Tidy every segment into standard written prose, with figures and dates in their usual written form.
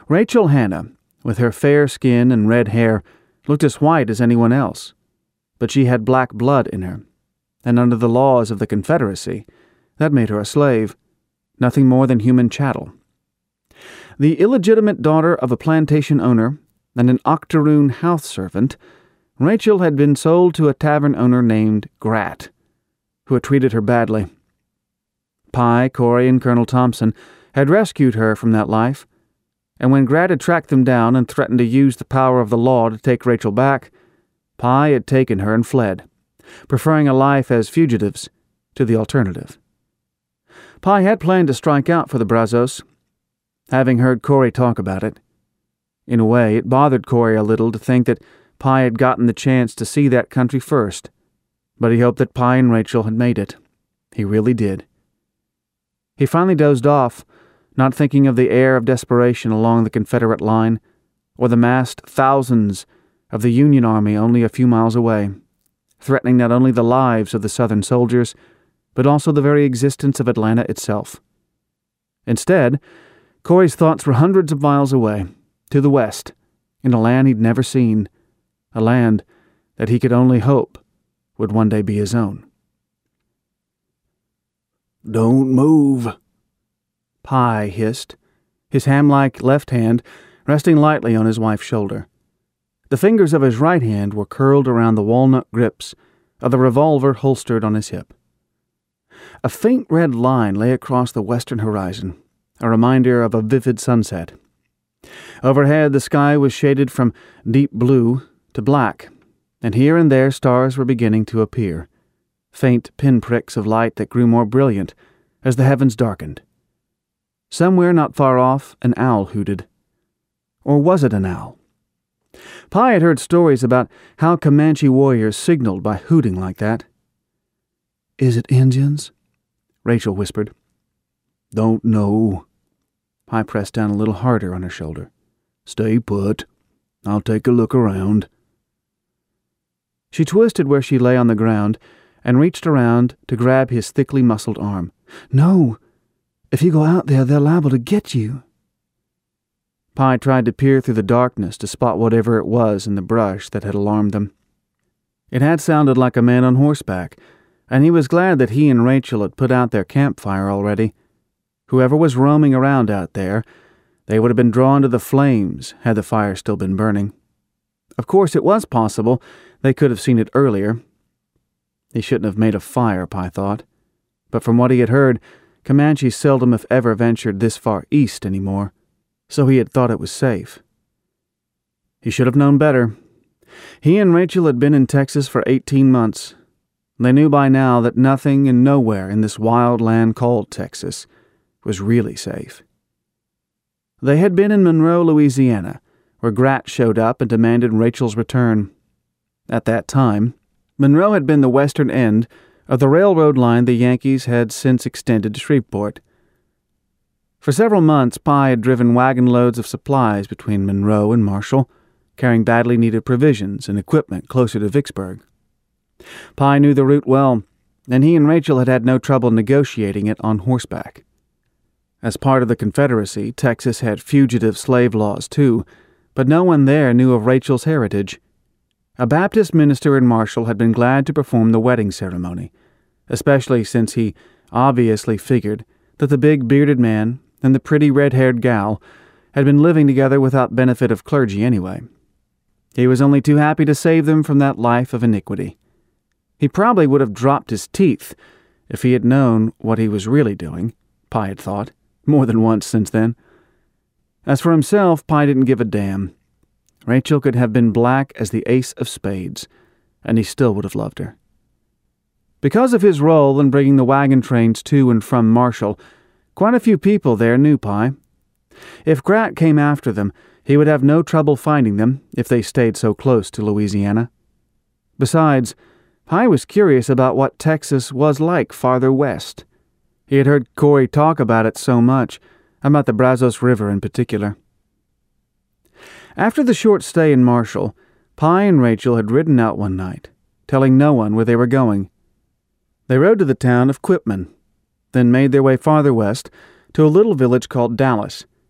Rachel Hannah, with her fair skin and red hair, looked as white as anyone else, but she had black blood in her, and under the laws of the Confederacy, that made her a slave, nothing more than human chattel. The illegitimate daughter of a plantation owner and an octoroon house servant, Rachel had been sold to a tavern owner named Grat, who had treated her badly. Pye, Corey, and Colonel Thompson had rescued her from that life, and when Grat had tracked them down and threatened to use the power of the law to take Rachel back, Pye had taken her and fled, preferring a life as fugitives to the alternative. Pye had planned to strike out for the Brazos, having heard Corey talk about it. In a way, it bothered Corey a little to think that Pye had gotten the chance to see that country first, but he hoped that Pye and Rachel had made it. He really did. He finally dozed off, not thinking of the air of desperation along the Confederate line, or the massed thousands of the Union Army only a few miles away, threatening not only the lives of the Southern soldiers, but also the very existence of Atlanta itself. Instead, Corey's thoughts were hundreds of miles away, to the west, in a land he'd never seen, a land that he could only hope would one day be his own. "Don't move," Pye hissed, his ham-like left hand resting lightly on his wife's shoulder. The fingers of his right hand were curled around the walnut grips of the revolver holstered on his hip. A faint red line lay across the western horizon, a reminder of a vivid sunset. Overhead, the sky was shaded from deep blue to black, and here and there stars were beginning to appear, faint pinpricks of light that grew more brilliant as the heavens darkened. Somewhere not far off, an owl hooted. Or was it an owl? Pye had heard stories about how Comanche warriors signaled by hooting like that. "Is it Indians?" Rachel whispered. "Don't know." Pye pressed down a little harder on her shoulder. "Stay put. I'll take a look around." She twisted where she lay on the ground and reached around to grab his thickly muscled arm. "No! If you go out there, they're liable to get you." Pye tried to peer through the darkness to spot whatever it was in the brush that had alarmed them. It had sounded like a man on horseback, and he was glad that he and Rachel had put out their campfire already. Whoever was roaming around out there, they would have been drawn to the flames had the fire still been burning. Of course, it was possible they could have seen it earlier. He shouldn't have made a fire, Pye thought, but from what he had heard, Comanches seldom if ever ventured this far east anymore, so he had thought it was safe. He should have known better. He and Rachel had been in Texas for 18 months. They knew by now that nothing and nowhere in this wild land called Texas was really safe. They had been in Monroe, Louisiana, where Grat showed up and demanded Rachel's return. At that time, Monroe had been the western end of the railroad line the Yankees had since extended to Shreveport. For several months, Pye had driven wagon loads of supplies between Monroe and Marshall, carrying badly needed provisions and equipment closer to Vicksburg. Pye knew the route well, and he and Rachel had had no trouble negotiating it on horseback. As part of the Confederacy, Texas had fugitive slave laws too, but no one there knew of Rachel's heritage. A Baptist minister in Marshall had been glad to perform the wedding ceremony, especially since he obviously figured that the big bearded man and the pretty red-haired gal had been living together without benefit of clergy anyway. He was only too happy to save them from that life of iniquity. He probably would have dropped his teeth if he had known what he was really doing, Pye had thought, more than once since then. As for himself, Pye didn't give a damn. Rachel could have been black as the ace of spades, and he still would have loved her. Because of his role in bringing the wagon trains to and from Marshall, quite a few people there knew Pye. If Grat came after them, he would have no trouble finding them if they stayed so close to Louisiana. Besides, Pye was curious about what Texas was like farther west. He had heard Corey talk about it so much, about the Brazos River in particular. After the short stay in Marshall, Pye and Rachel had ridden out one night, telling no one where they were going. They rode to the town of Quitman, then made their way farther west to a little village called Dallas,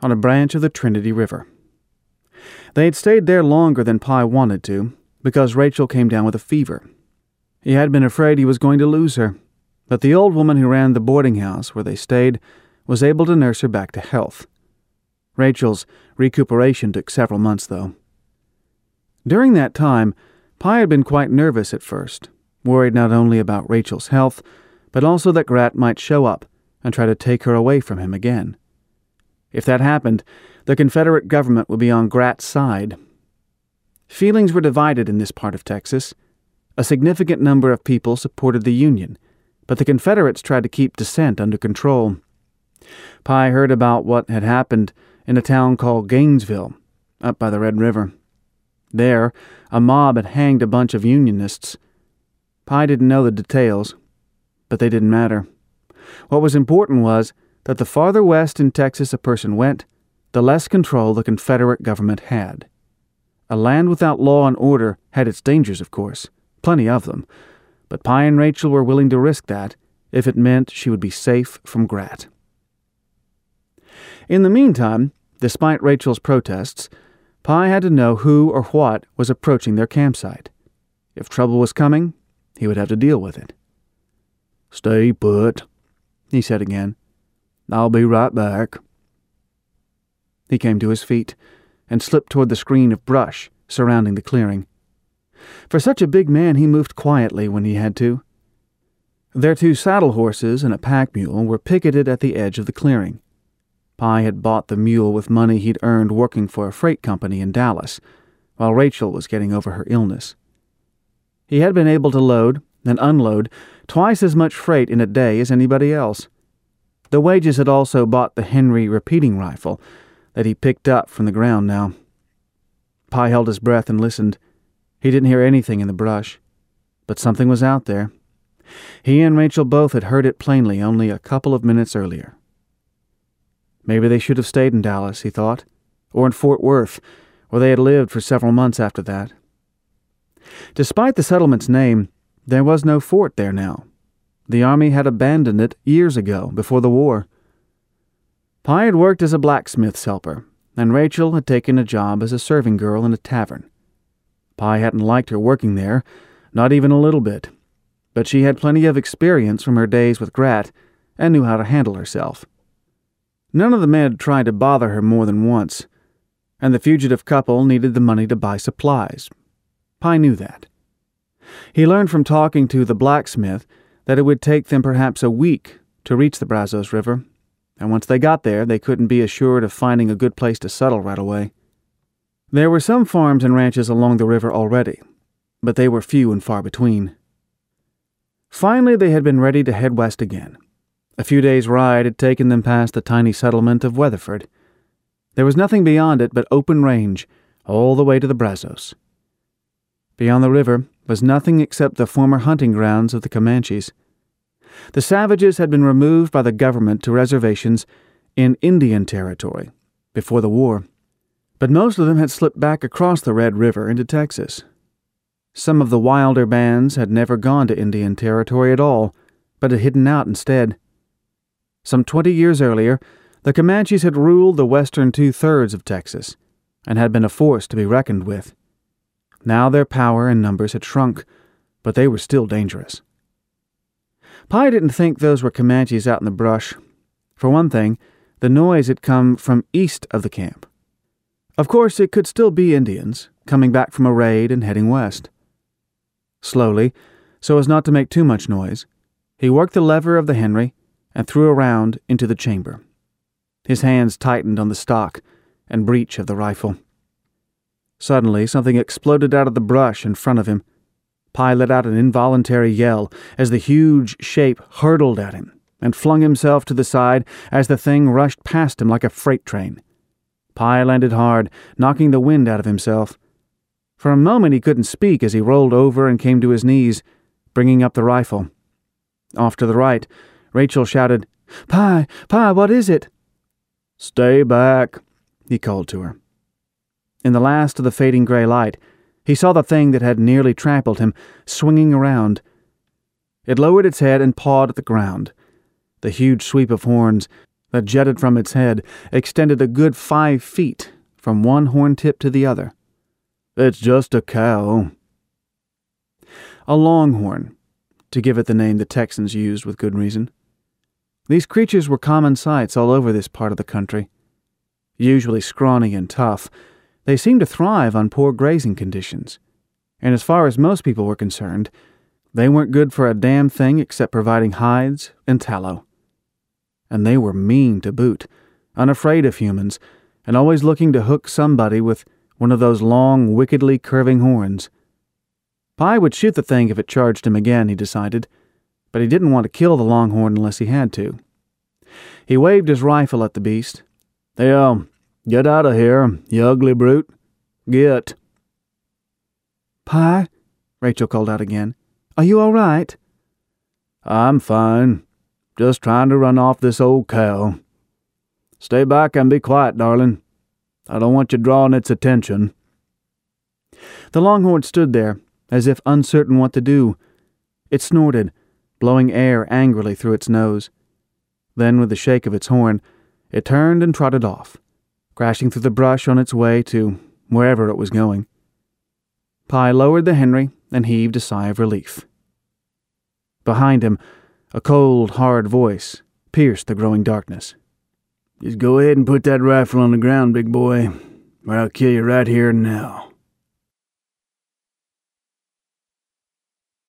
on a branch of the Trinity River. They had stayed there longer than Pye wanted to, because Rachel came down with a fever. He had been afraid he was going to lose her, but the old woman who ran the boarding house where they stayed was able to nurse her back to health. Rachel's recuperation took several months, though. During that time, Pye had been quite nervous at first, worried not only about Rachel's health, but also that Grat might show up and try to take her away from him again. If that happened, the Confederate government would be on Grat's side. Feelings were divided in this part of Texas. A significant number of people supported the Union, but the Confederates tried to keep dissent under control. Pye heard about what had happened in a town called Gainesville, up by the Red River. There, a mob had hanged a bunch of Unionists. Pye didn't know the details, but they didn't matter. What was important was that the farther west in Texas a person went, the less control the Confederate government had. A land without law and order had its dangers, of course, plenty of them, but Pye and Rachel were willing to risk that if it meant she would be safe from Grat. In the meantime, despite Rachel's protests, Pye had to know who or what was approaching their campsite. If trouble was coming, he would have to deal with it. "Stay put," he said again. "I'll be right back." He came to his feet and slipped toward the screen of brush surrounding the clearing. For such a big man, he moved quietly when he had to. Their 2 saddle horses and a pack mule were picketed at the edge of the clearing. Pye had bought the mule with money he'd earned working for a freight company in Dallas, while Rachel was getting over her illness. He had been able to load and unload twice as much freight in a day as anybody else. The wages had also bought the Henry repeating rifle that he picked up from the ground now. Pye held his breath and listened. He didn't hear anything in the brush, but something was out there. He and Rachel both had heard it plainly only a couple of minutes earlier. Maybe they should have stayed in Dallas, he thought, or in Fort Worth, where they had lived for several months after that. Despite the settlement's name, there was no fort there now. The Army had abandoned it years ago, before the war. Pye had worked as a blacksmith's helper, and Rachel had taken a job as a serving girl in a tavern. Pye hadn't liked her working there, not even a little bit, but she had plenty of experience from her days with Grat and knew how to handle herself. None of the men had tried to bother her more than once, and the fugitive couple needed the money to buy supplies. Pye knew that. He learned from talking to the blacksmith that it would take them perhaps a week to reach the Brazos River, and once they got there, they couldn't be assured of finding a good place to settle right away. There were some farms and ranches along the river already, but they were few and far between. Finally, they had been ready to head west again. A few days' ride had taken them past the tiny settlement of Weatherford. There was nothing beyond it but open range, all the way to the Brazos. Beyond the river was nothing except the former hunting grounds of the Comanches. The savages had been removed by the government to reservations in Indian Territory before the war, but most of them had slipped back across the Red River into Texas. Some of the wilder bands had never gone to Indian Territory at all, but had hidden out instead. Some 20 years earlier, the Comanches had ruled the western 2/3 of Texas and had been a force to be reckoned with. Now their power and numbers had shrunk, but they were still dangerous. Pye didn't think those were Comanches out in the brush. For one thing, the noise had come from east of the camp. Of course, it could still be Indians, coming back from a raid and heading west. Slowly, so as not to make too much noise, he worked the lever of the Henry and threw around into the chamber. His hands tightened on the stock and breech of the rifle. Suddenly, something exploded out of the brush in front of him. Pye let out an involuntary yell as the huge shape hurtled at him and flung himself to the side as the thing rushed past him like a freight train. Pye landed hard, knocking the wind out of himself. For a moment he couldn't speak as he rolled over and came to his knees, bringing up the rifle. Off to the right, Rachel shouted, "Pye, Pye, what is it?" "Stay back," he called to her. In the last of the fading gray light, he saw the thing that had nearly trampled him swinging around. It lowered its head and pawed at the ground. The huge sweep of horns, that jutted from its head extended a good 5 feet from one horn tip to the other. "It's just a cow." A longhorn, to give it the name the Texans used with good reason. These creatures were common sights all over this part of the country. Usually scrawny and tough, they seemed to thrive on poor grazing conditions, and as far as most people were concerned, they weren't good for a damn thing except providing hides and tallow. And they were mean to boot, unafraid of humans, and always looking to hook somebody with one of those long, wickedly curving horns. Pye would shoot the thing if it charged him again, he decided, but he didn't want to kill the longhorn unless he had to. He waved his rifle at the beast. Get out of here, you ugly brute. Get." "Pye," Rachel called out again, "are you all right?" "I'm fine. Just trying to run off this old cow. Stay back and be quiet, darling. I don't want you drawing its attention." The longhorn stood there, as if uncertain what to do. It snorted, blowing air angrily through its nose. Then, with a shake of its horn, it turned and trotted off, crashing through the brush on its way to wherever it was going. Pye lowered the Henry and heaved a sigh of relief. Behind him, a cold, hard voice pierced the growing darkness. "Just go ahead and put that rifle on the ground, big boy, or I'll kill you right here and now."